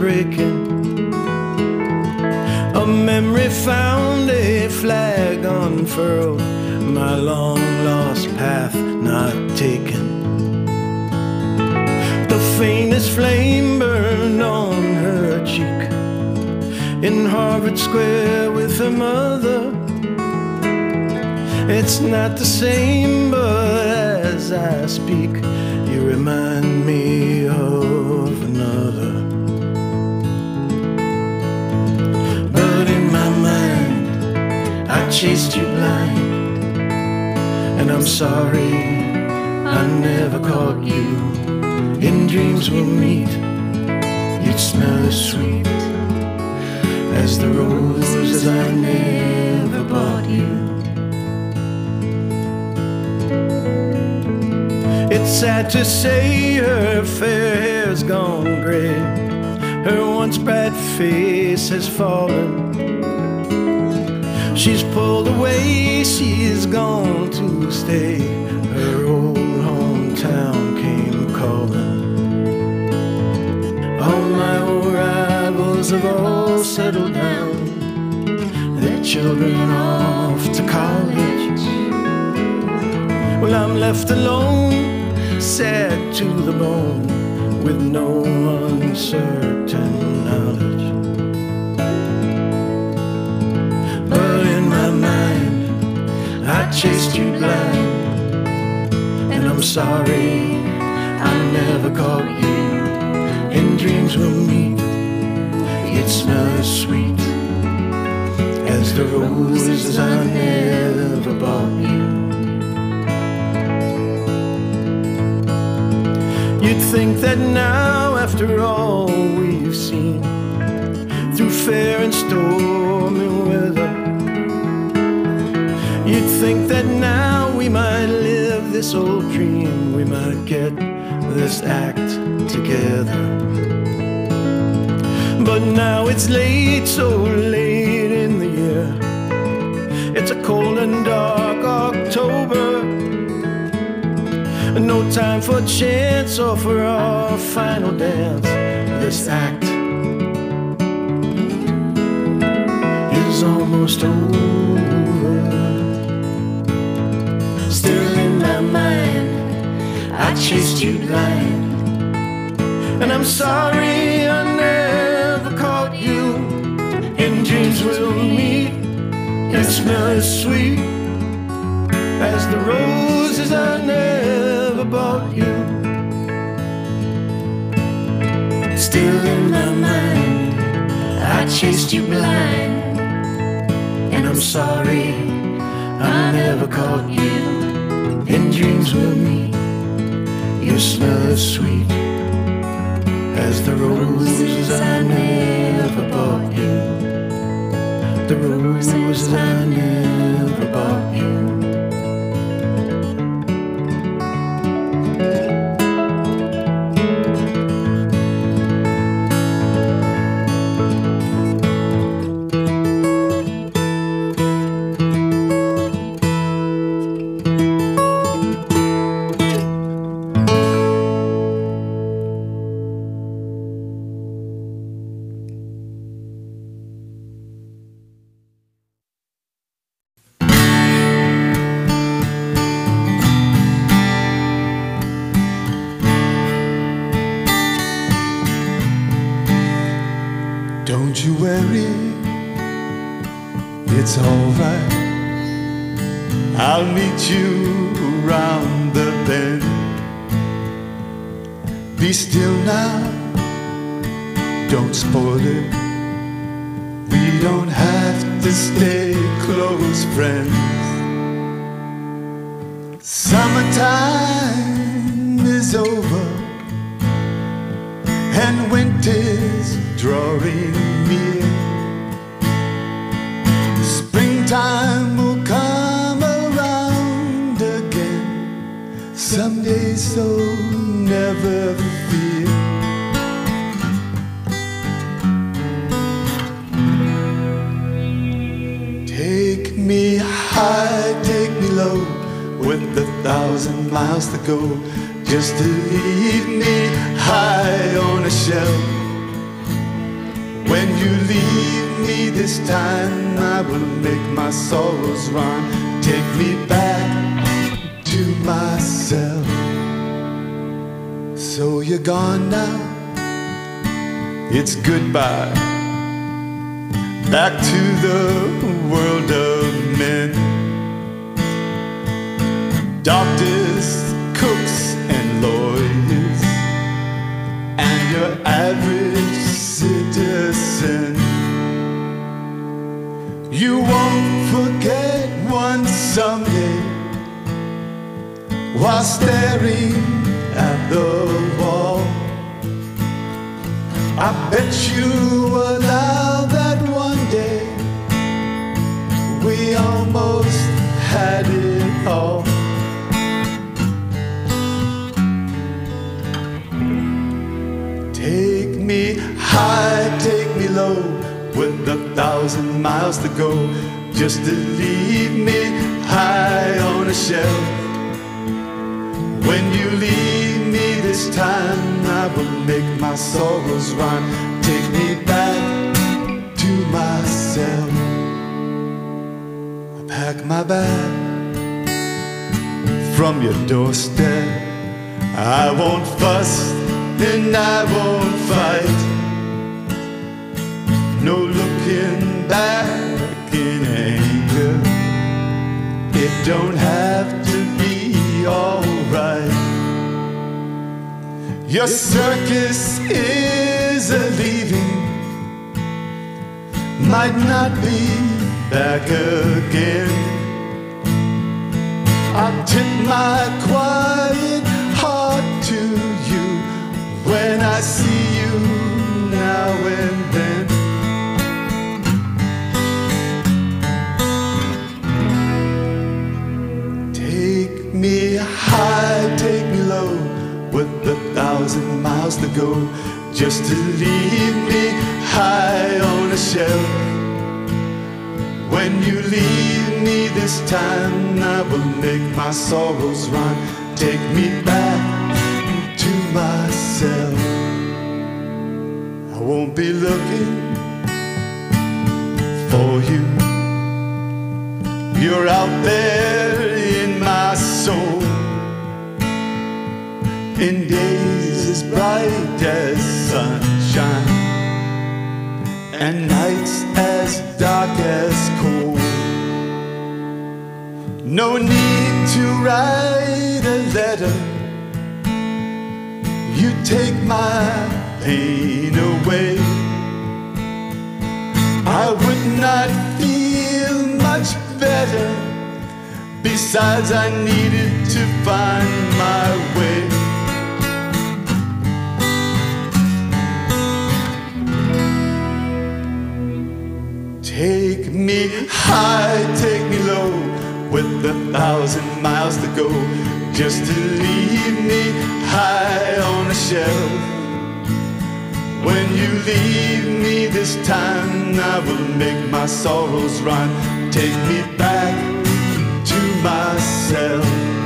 breaking. A memory found, a flag unfurled, my long-lost path not taken. The faintest flame burned on her cheek, in Harvard Square with her mother. It's not the same, but as I speak, you remind me of another. But in my mind, I chased you blind, and I'm sorry I never caught you. In dreams we'll meet, you'd smell as sweet as the roses I never bought you. It's sad to say her fair hair's gone gray, her once bright face has fallen. She's pulled away, she's gone to stay, her old hometown came calling. All my old rivals have all settled down, their children off to college. Well, I'm left alone, sad to the bone, with no uncertain knowledge. But in my mind, I chased you blind, and I'm sorry I never caught you. In dreams we'll meet, you'd smell as sweet as the roses I never bought you. You'd think that now, after all we've seen, through fair and stormy weather, you'd think that now we might live this old dream, we might get this act together. But now it's late, so late in the year. It's a cold and dark October, no time for chance or for our final dance. This act is almost over. Still in my mind, I chased you blind, and I'm sorry I never caught you. In dreams we'll meet, you smell as sweet as the roses I never bought you. Still in my mind, I chased you blind, and I'm sorry I never caught you. In dreams we'll meet, you smell as sweet as the roses I never bought you. The roses I never bought you. Don't you worry, it's alright. I'll meet you around the bend. Be still now, don't spoil it. We don't have to stay close friends. Summertime is over and winter's drawing near. Springtime will come around again someday, so never fear. Take me high, take me low, with 1,000 miles to go, just to leave me high on a shelf. When you leave me this time, I will make my sorrows run. Take me back to myself. So you're gone now, it's goodbye. Back to the world of men. Doctors, cooks, and lawyers, and your average citizen. You won't forget one someday, while staring at the wall. I bet you allow that one day we almost had it all. Take me high, take me low, with 1,000 miles to go, just to leave me high on a shelf. When you leave me this time, I will make my sorrows run. Take me back to myself. I pack my bag from your doorstep. I won't fuss and I won't fight. No looking back in anger. It don't have to be alright. Your circus is a leaving, might not be back again. I'll tip my quiet heart to you when I see you now and then. Take me high, take me low, with 1,000 miles to go, just to leave me high on a shelf. When you leave me this time, I will make my sorrows run. Take me back to myself. I won't be looking for you. You're out there in my soul, in days as bright as sunshine, and nights as dark as cold. No need to write a letter, you take my pain away. I would not feel much better, besides I needed to find my way. Take me high, take me low, with 1,000 miles to go, just to leave me high on a shelf. When you leave me this time, I will make my sorrows run. Take me back to myself.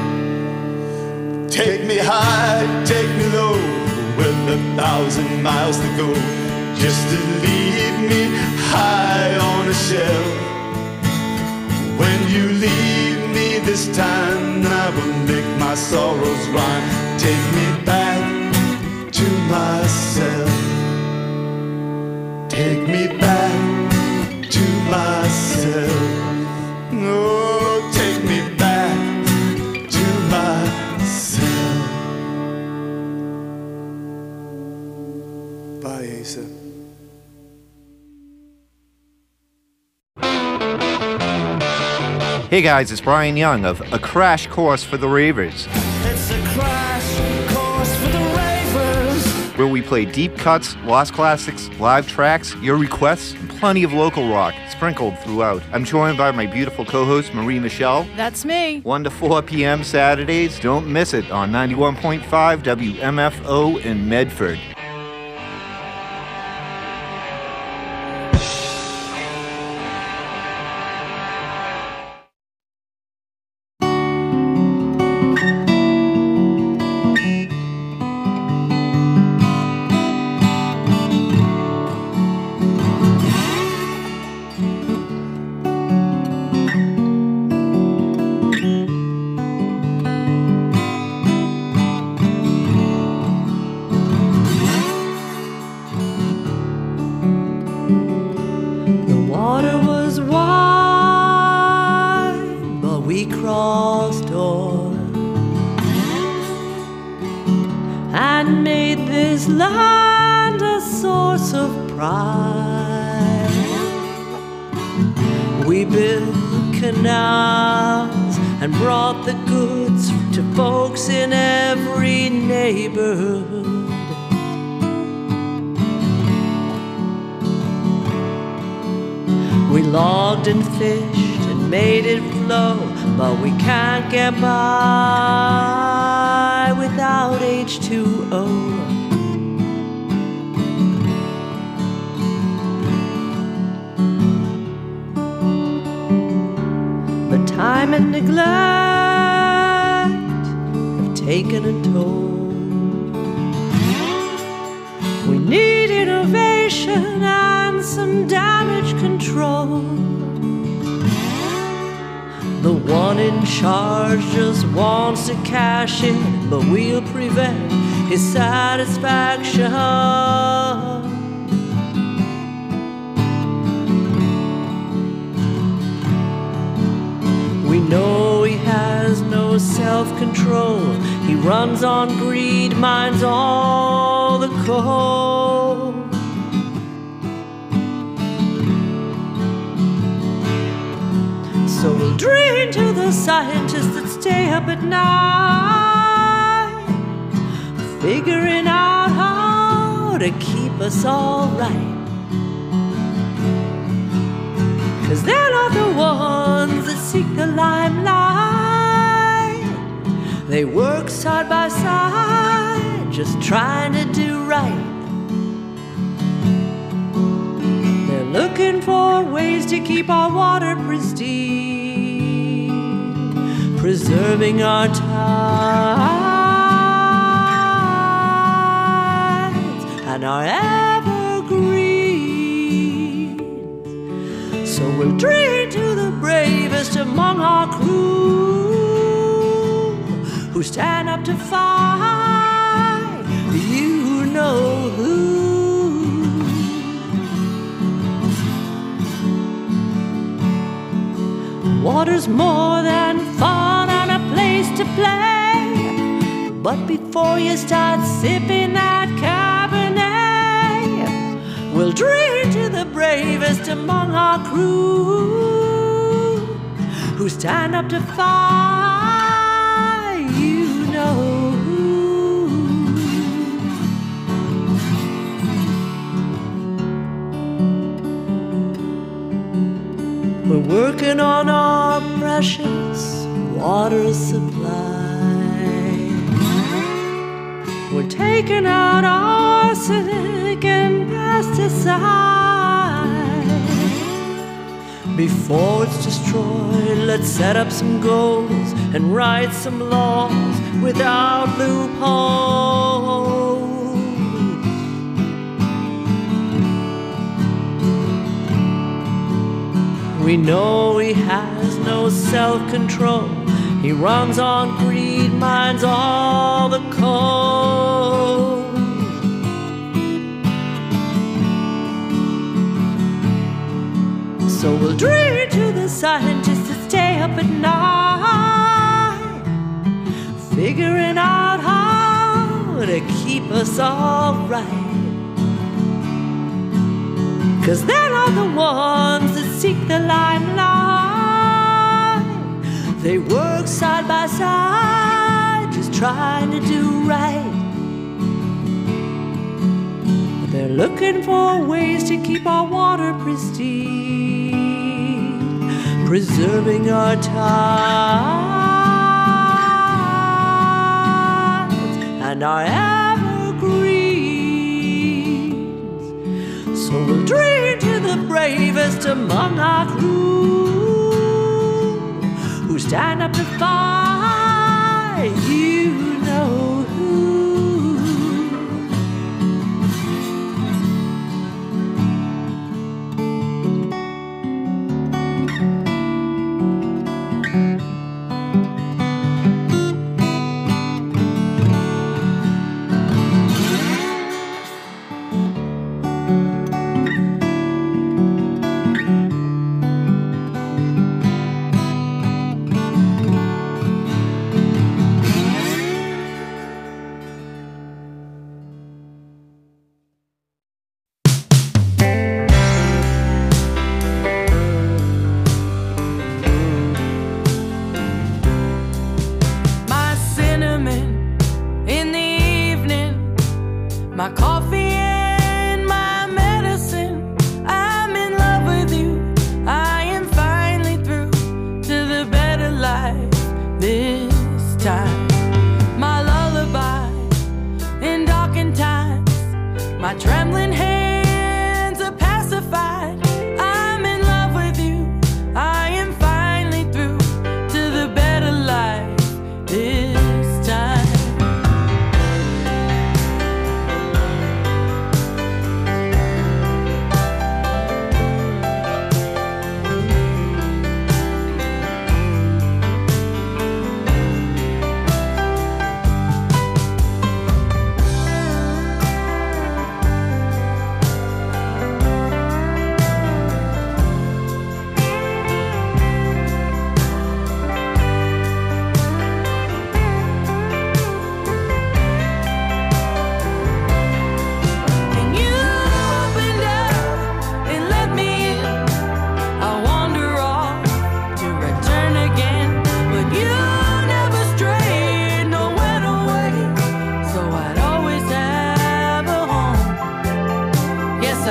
Take me high, take me low, with 1,000 miles to go, just to leave me high on a shelf. When you leave me this time, I will make my sorrows run. Take me back to myself. Take me back to myself. Oh, take me back to myself. Bye, Asa. Hey guys, it's Brian Young of A Crash Course for the Ravers. It's a crash course for the ravers. Where we play deep cuts, lost classics, live tracks, your requests, and plenty of local rock sprinkled throughout. I'm joined by my beautiful co-host, Marie Michelle. That's me. 1 to 4 p.m. Saturdays. Don't miss it on 91.5 WMFO in Medford. this land a source of pride. We built canals and brought the goods to folks in every neighborhood. We logged and fished and made it flow, but we can't get by without H2O. But time and neglect have taken a toll. We need innovation and some damage control. The one in charge just wants to cash in, but we'll prevent his satisfaction. We know he has no self-control. He runs on greed, mines all the coal. So we'll dream to the scientists that stay up at night, figuring out how to keep us all right. 'Cause they're not the ones that seek the limelight. They work side by side, just trying to do right. They're looking for ways to keep our water pristine, preserving our tides and our evergreens. So we'll dream to the bravest among our crew, who stand up to fight, you know who. Water's more than fun and a place to play, but before you start sipping that Cabernet, we'll dream to the bravest among our crew, who stand up to fight, you know who. We're working on our precious water supply. We're taking out arsenic and pesticides. Before it's destroyed, let's set up some goals and write some laws without loopholes. We know he has no self-control. He runs on greed, mines all the coal. So we'll dream to the scientists that stay up at night, figuring out how to keep us all right. 'Cause they're not the ones that seek the limelight. They work side by side, just trying to do right. But they're looking for ways to keep our water pristine, preserving our tides and our evergreens. So we'll dream to the bravest among our crew, who stand up to fight, you know who.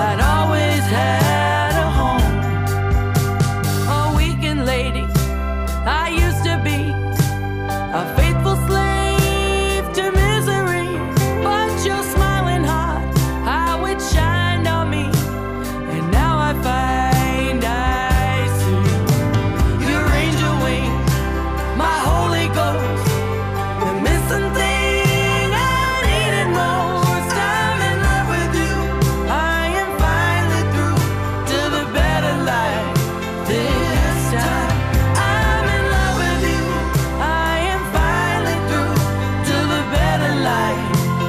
that always had a home. A weekend lady I used to be, a faithful slave to misery. But your smiling heart, how it shined on me, and now I find I see your angel wings, my Holy Ghost, the missing thing I needed most. I'm in love with you, I am finally through to the better life this time. I'm in love with you, I am finally through to the better life.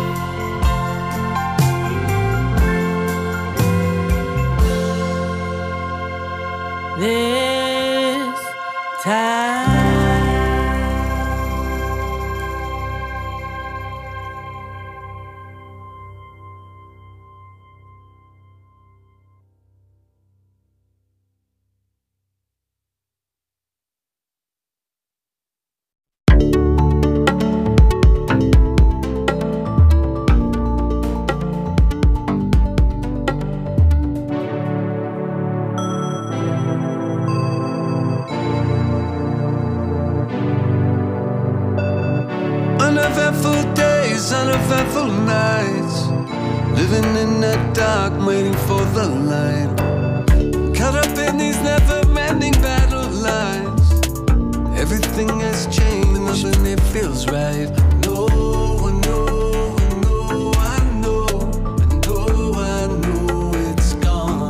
This time. Uneventful days, uneventful nights, living in the dark, waiting for the light. Caught up in these never-ending battle lines. Everything has changed, nothing it feels right. No, I know, I know, I know, I know, I know it's gone.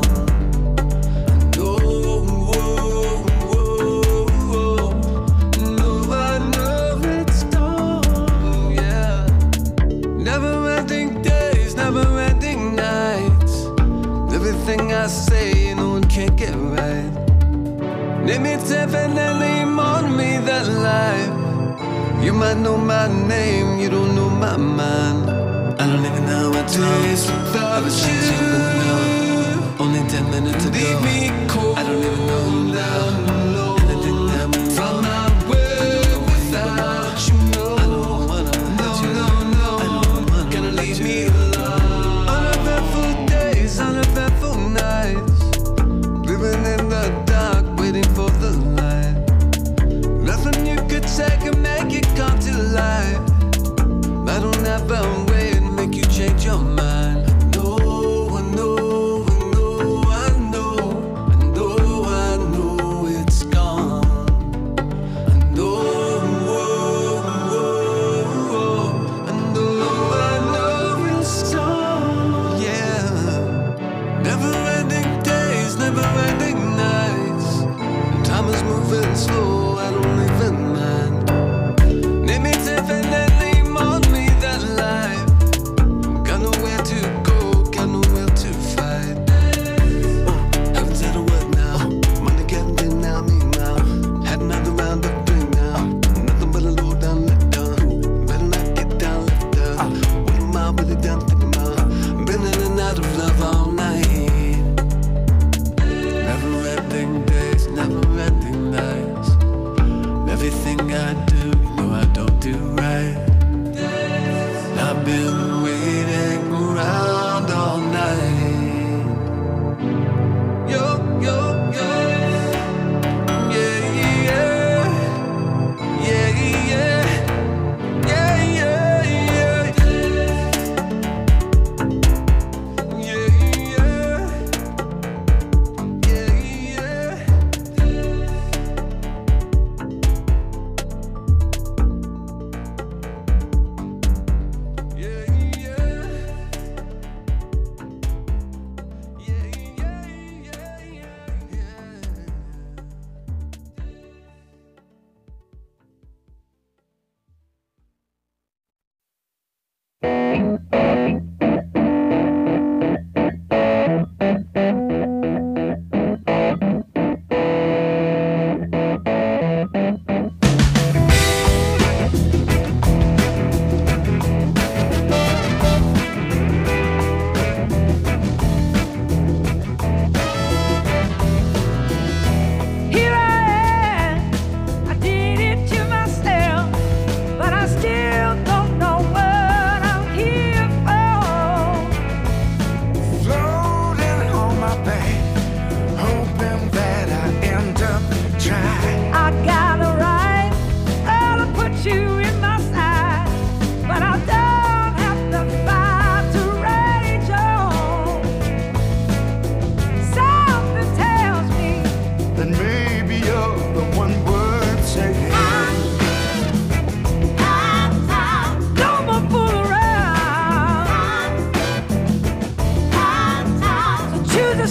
I know, whoa, whoa, whoa. No, I know it's gone, yeah. Never-ending days, never-ending nights. Everything I say, no one can't get right. Name it definitely on me that life. You might know my name, you don't know my mind. I don't even know what days without you. Only 10 minutes ago, leave me cold. I don't even know now. Anything that went from my way without you. I don't wanna let you know. I don't wanna gonna leave me alone. Uneventful days, uneventful nights, living in the dark, waiting for the light. Nothing you could say can make it come to life. I don't have a way to make you change your mind. No, I know, I know, I know, I know, I know it's gone. I know, whoa, whoa, whoa. I know it's gone, yeah. Never-ending days, never-ending nights. Time is moving slow, I don't even mind. Name it definitely on me that life. Got nowhere to go, got nowhere to fight. Have to the work now. Money getting in now, me now. Had another round of drink now. Nothing but a low down, let down. Better not get down, left down. What am I really down thinking about? Been in and out of love all night. Never-ending days, never-ending nights. Everything I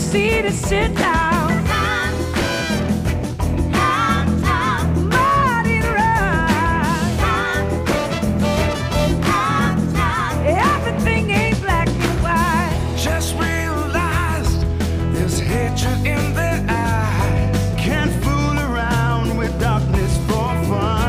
seat and sit down. Mighty right. Everything ain't black and white. Just realized there's hatred in their eyes. Can't fool around with darkness for fun.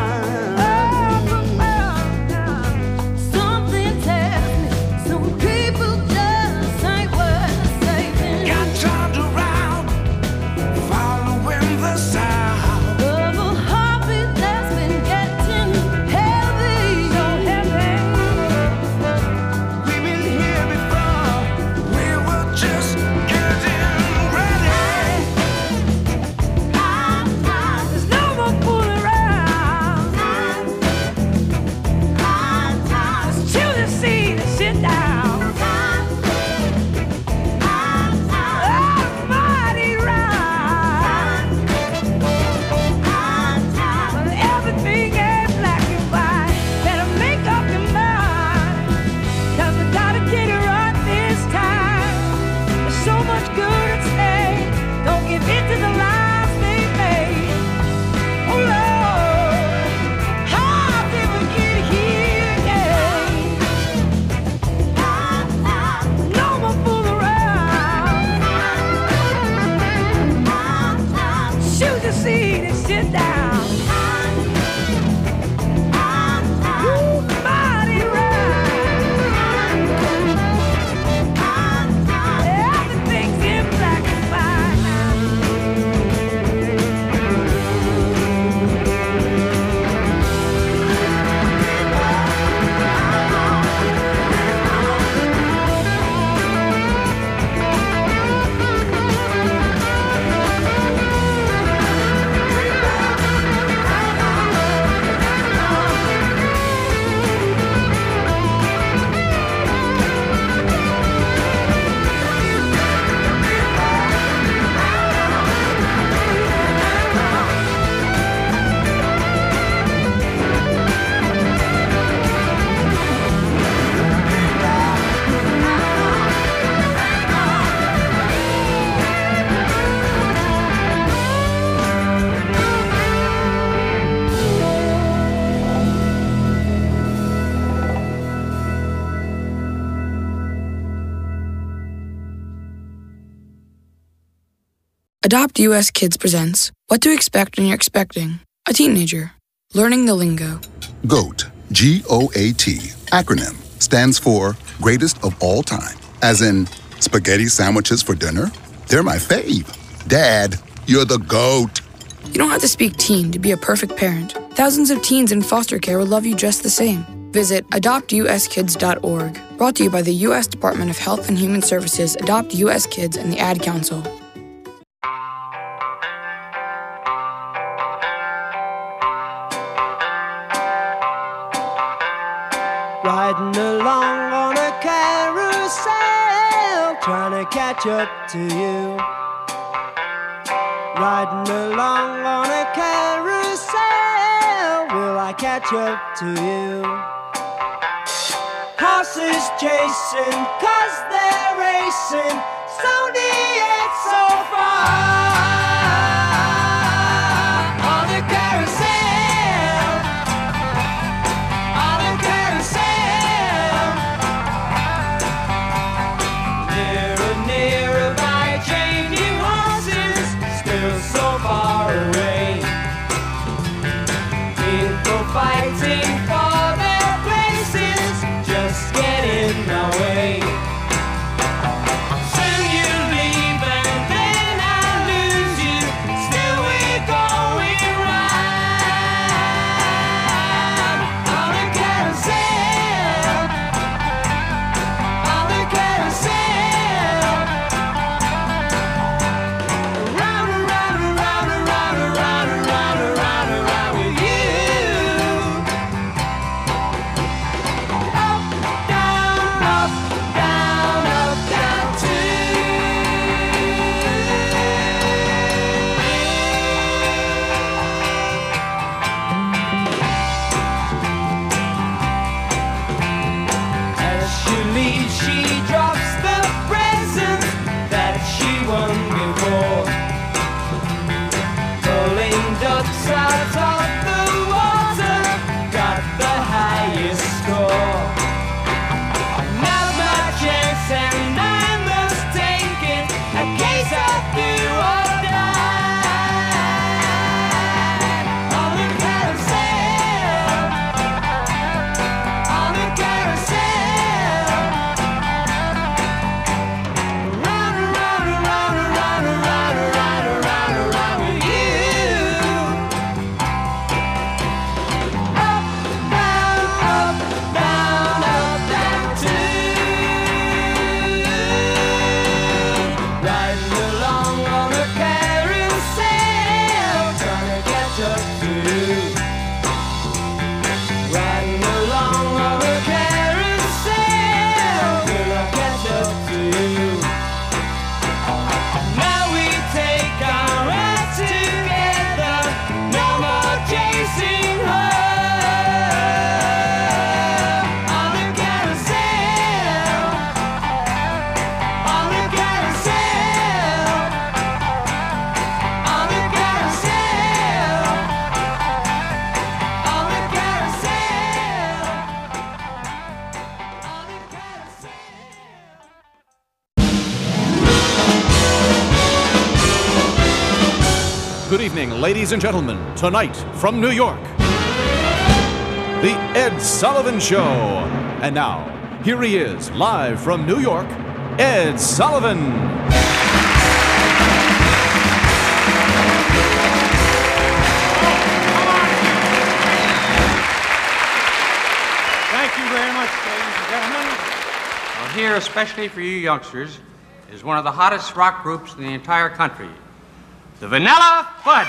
Something tells me some people just ain't worth saving. Got turned around, following the sound. Of a heartbeat that's been getting heavy, so heavy. We've been here before. We were just getting ready. There's no more fooling around. Just choose a seat and sit down. Mighty right. But everything ain't black and white. Better make up your mind, 'cause we gotta get it right this time. There's so much good at stake. Don't give in to the lies they made. Oh Lord, how did we get here again? No more fool around. Choose a seat and sit down. Ooh, mighty right. Everything's in black and white. Adopt US Kids presents What to Expect When You're Expecting a Teenager, Learning the Lingo. GOAT, G-O-A-T, acronym, stands for Greatest of All Time. As in, spaghetti sandwiches for dinner? They're my fave. Dad, you're the GOAT. You don't have to speak teen to be a perfect parent. Thousands of teens in foster care will love you just the same. Visit adoptuskids.org. Brought to you by the U.S. Department of Health and Human Services, Adopt U.S. Kids, and the Ad Council. Riding along on a carousel, trying to catch up to you. Riding along on a carousel, will I catch up to you? Horses chasing, 'cause they're racing, so near yet so far. On a carousel, on a carousel. Nearer, nearer by changing horses, still so far away. People fighting for their places, just get in my way. Soon you leave Good evening, ladies and gentlemen. Tonight, from New York, The Ed Sullivan Show. And now, here he is, live from New York, Ed Sullivan. Thank you very much, ladies and gentlemen. Well, here, especially for you youngsters, is one of the hottest rock groups in the entire country, the Vanilla Fudge.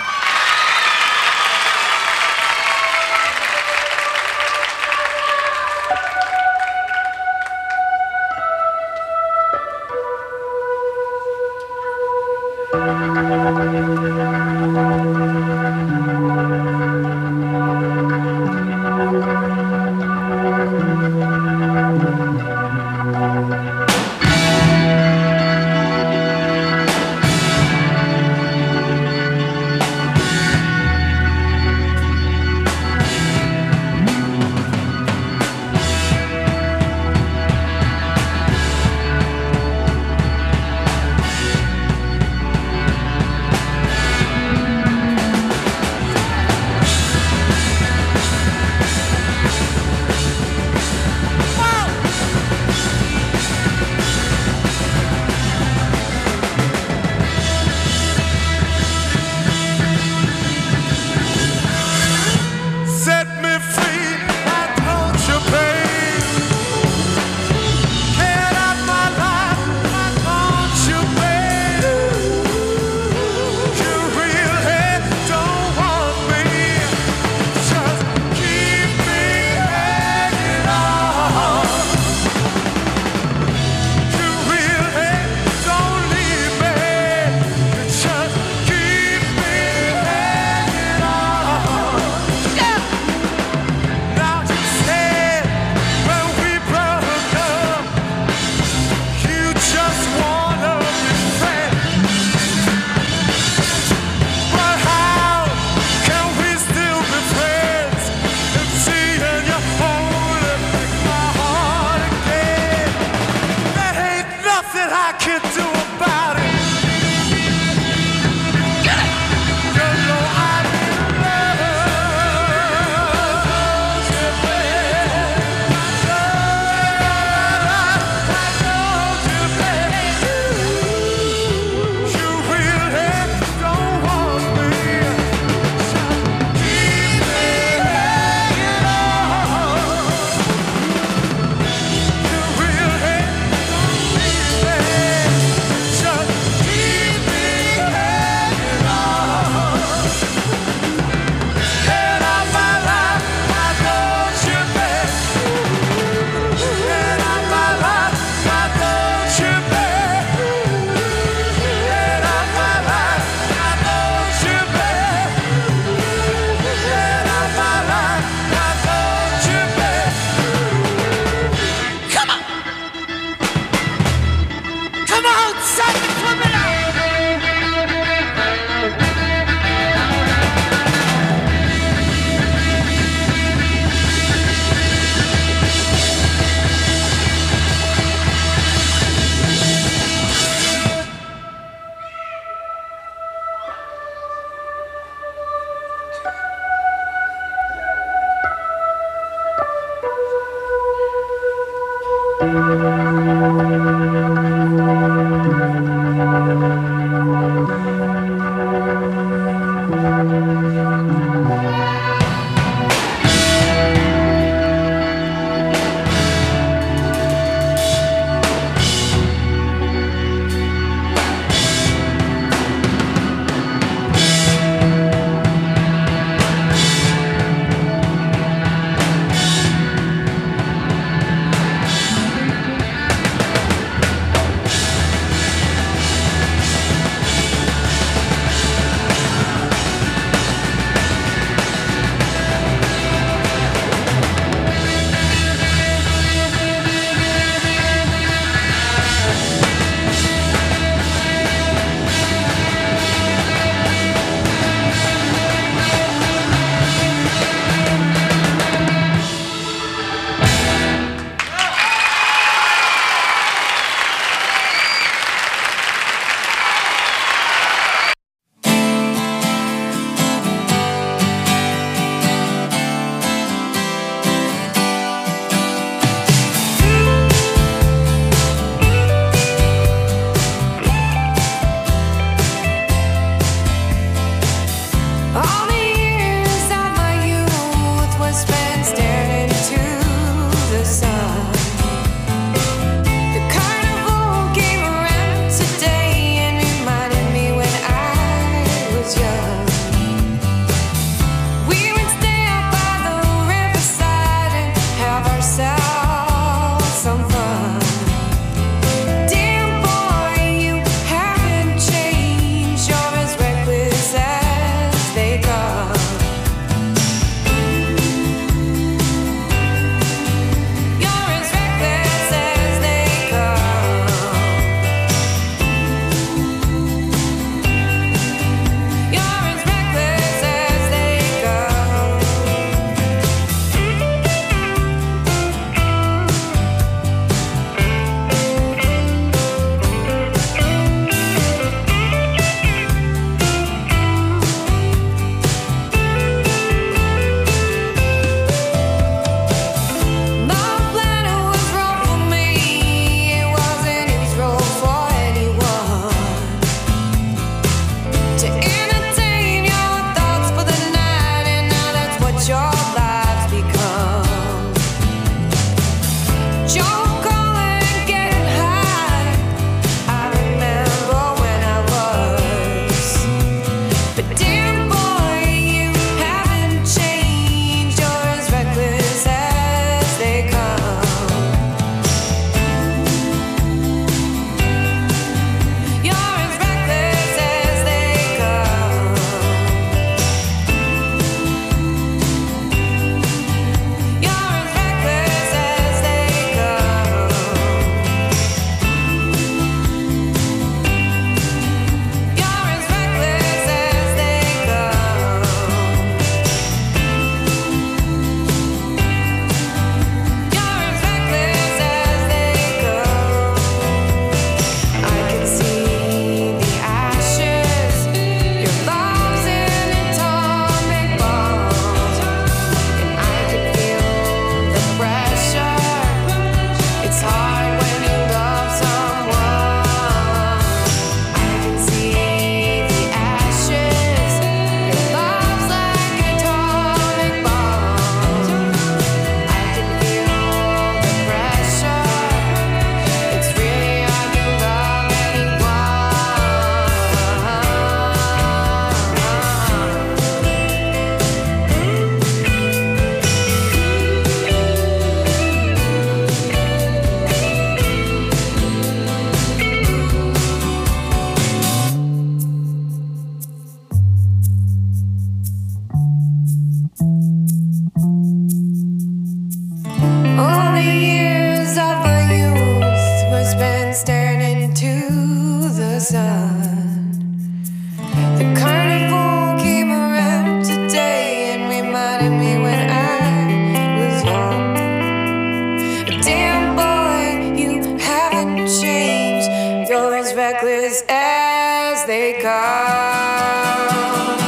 as they come.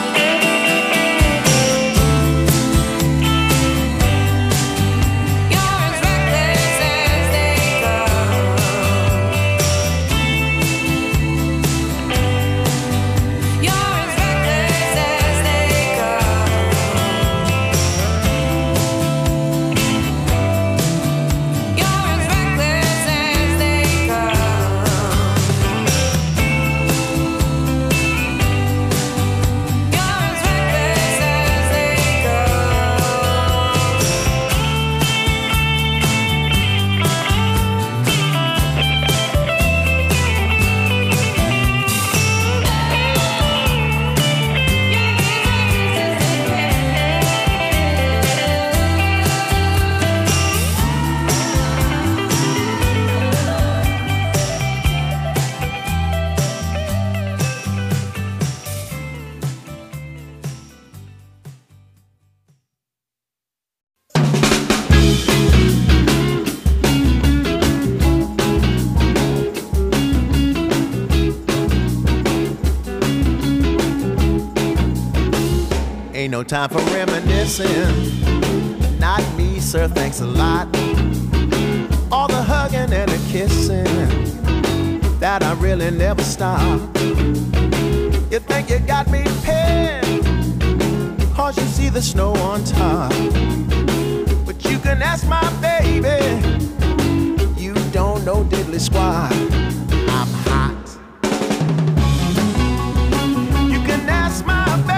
You're as reckless as they come. You're as reckless as they come. You're as reckless as they come. You're as reckless as they Ain't no time for reminiscing. Not me, sir, thanks a lot. All the hugging and the kissing that I really never stop. You think you got me pinned, cause you see the snow on top. But you can ask my baby, you don't know diddly squat. I'm hot. You can ask my baby.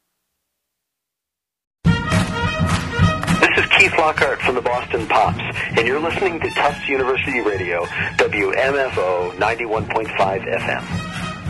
Keith Lockhart from the Boston Pops, and you're listening to Tufts University Radio, WMFO 91.5 FM.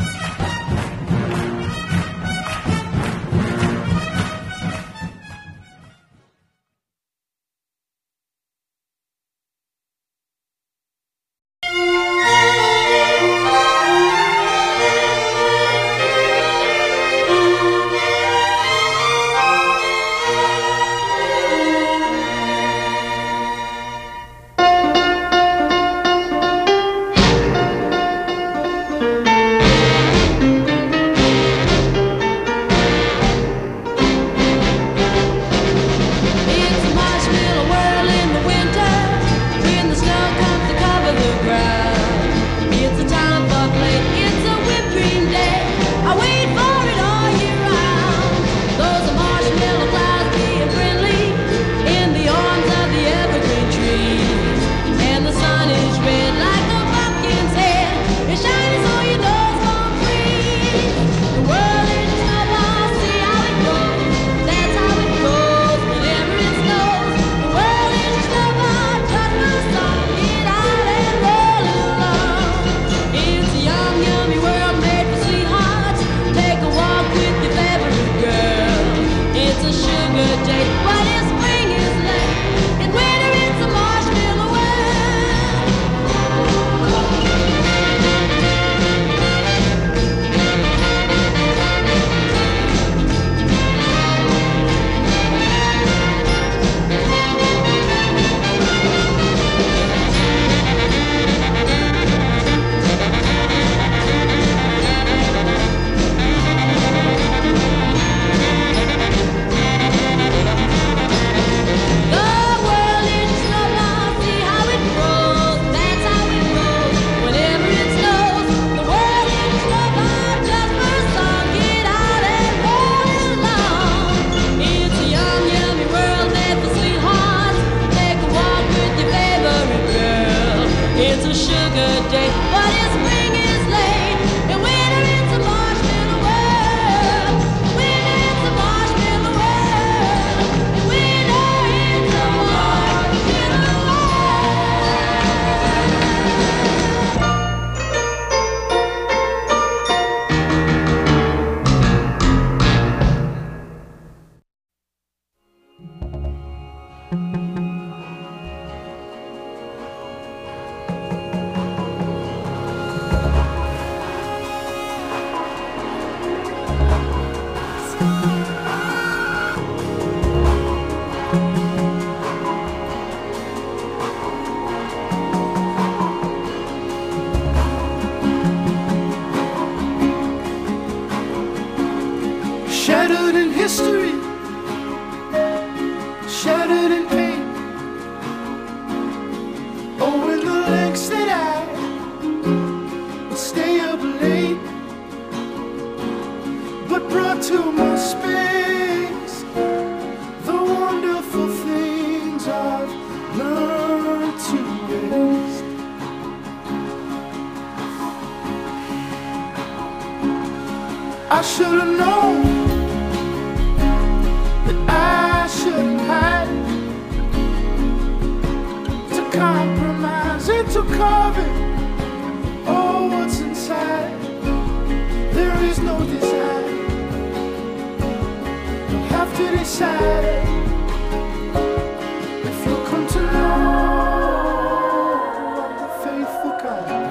Shattered in history, shattered in pain. Oh, in the lengths that I would stay up late, but brought to my space the wonderful things I've learned to waste. I should have known I shouldn't hide, to compromise and to carve it. Oh, what's inside? There is no desire. You have to decide if you come to know the faithful kind.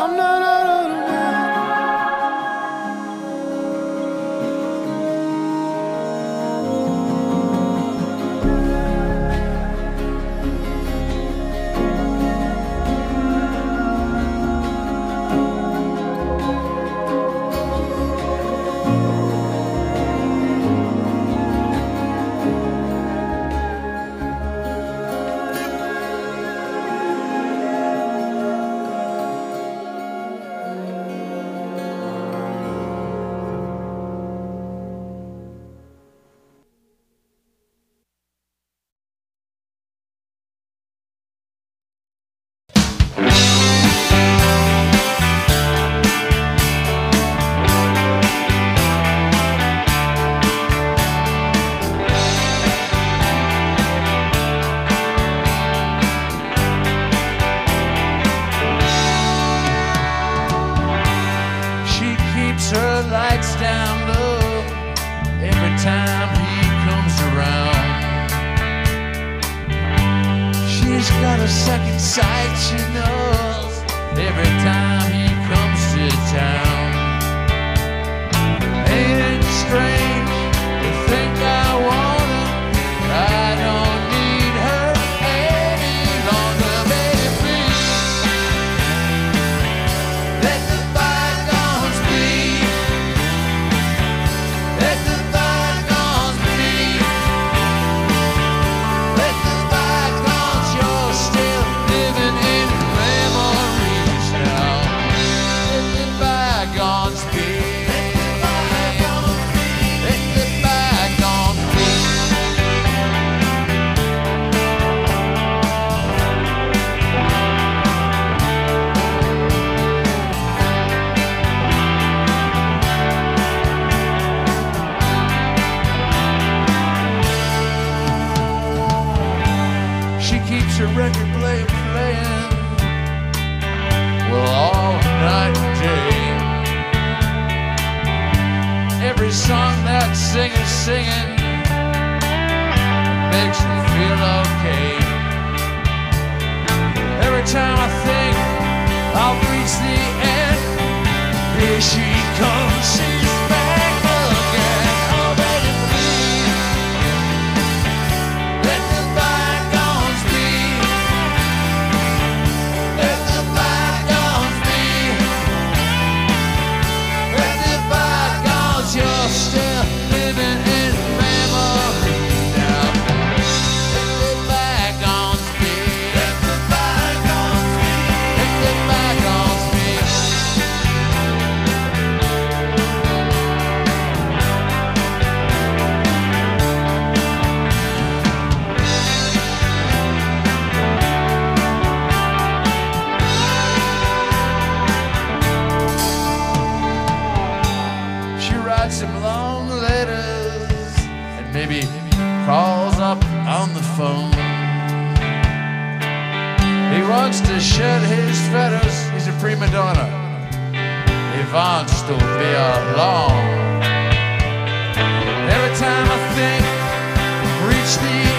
I'm not out of the mind. Her lights down low every time he comes around. She's got a second sight, she knows, every time he comes to town. Ain't it strange to think I want her? I don't need her any longer, baby. Let the bygones be. Let the bygones be. Let the bygones, you're still living in memories now. Let the bygones be. Let the bygones be. She keeps her record player playing, well, all night and day. Every song that singer's singing makes me feel okay. Every time I think I'll reach the end, here she comes, she's back again. Oh, baby, please, let the bygones be. Let the bygones be. Let the bygones, you're still living in memory now. Let the bygones be. Let the bygones be. Let the bygones be. She writes him long letters and maybe calls up on the phone. He wants to shed his feathers, he's a prima donna. He wants to be alone. Every time I think, reach the